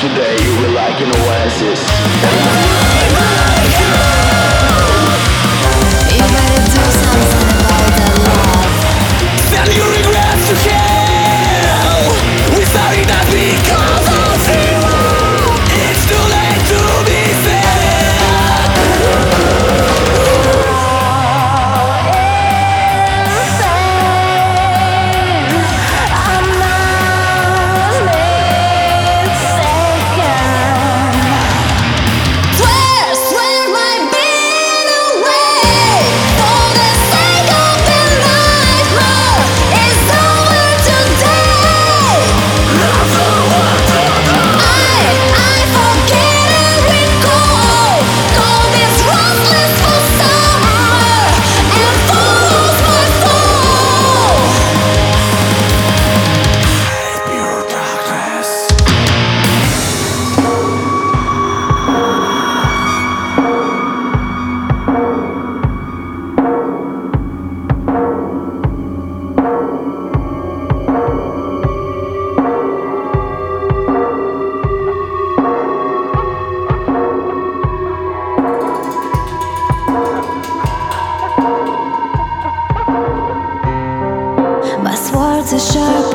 Today you were like an oasis. You better do something about that love. Send your regrets to hell. We started that because of you. It's too late to be sad. I'm not mistaken. Swear my being away for the sake of the night. Love is over today. I forget and recall. Call this restless for summer and follows my fall. Pure darkness. My swords are sharp